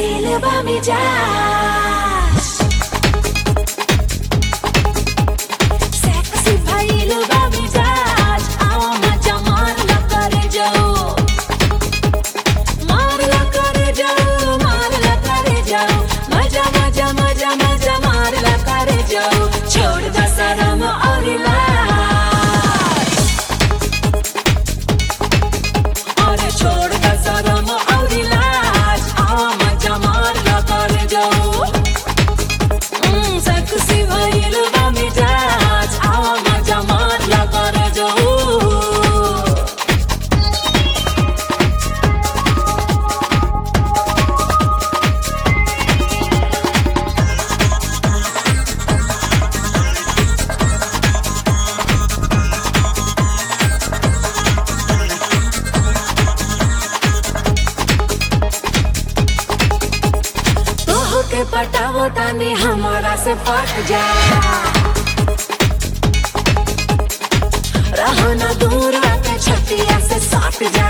भइल बा मिजाज सेक्सी भइल बा मिजाज आओ मजा मारला करे जाओ मारला करे जाओ मारला करे जाओ मजा मजा मजा मजा मारला करे जाओ छोड़ द शरम और लाज अरे छोड़ द शरम और लाज आओ मजा मारला करे जाओ सेक्सी भइल बा मिजाज आओ मजा मारला करे जाओ के पटावो तानी हमारा से पट जा रहो ना दूर आके छतिया से सट जा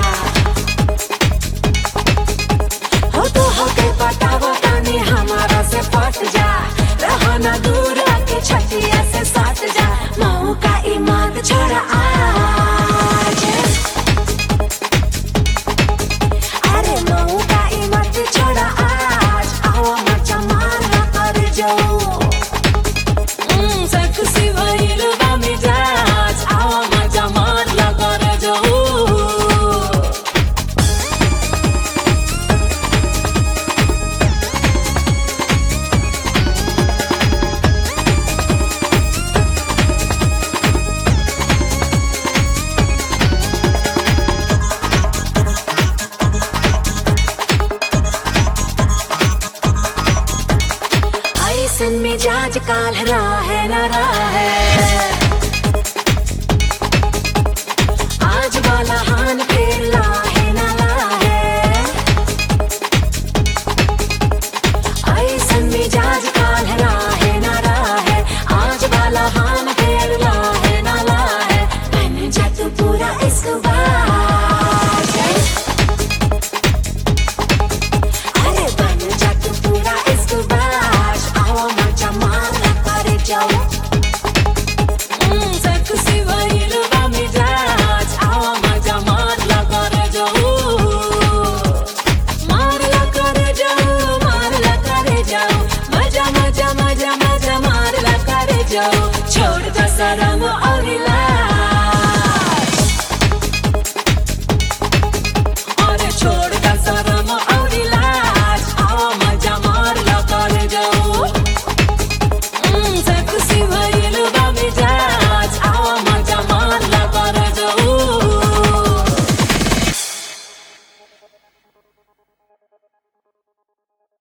हो के पटावो तानी हमारा से पट जा रहो ना दूर आके छतिया से सट जा मऊ का ईमान छोड़ा आज अरे मऊ का ईमान छोड़ा आज आओ मजा मारला करे जाओ सेक्सी भइल बा मिजाज आओ मजा मारला करे जाओ ऐसन मिजाज काल रहे न रहे आज वाला हान फिर लाहे न लाहे ऐसन मिजाज काल रहे न रहे आज वाला हान फिर लाहे न लाहे बन जा तू पूरा इश्क बाज अरे बन जा तू पूरा इश्क बाज आओ मजा मारला करे जाओ सेक्सी भइल बा मिजाज आओ मजा मारला करे जाओ मारला करे जाओ मारला करे जाओ मजा मजा मजा मजा मारला करे जाओ छोड़ द शरम और लाज अरे छोड़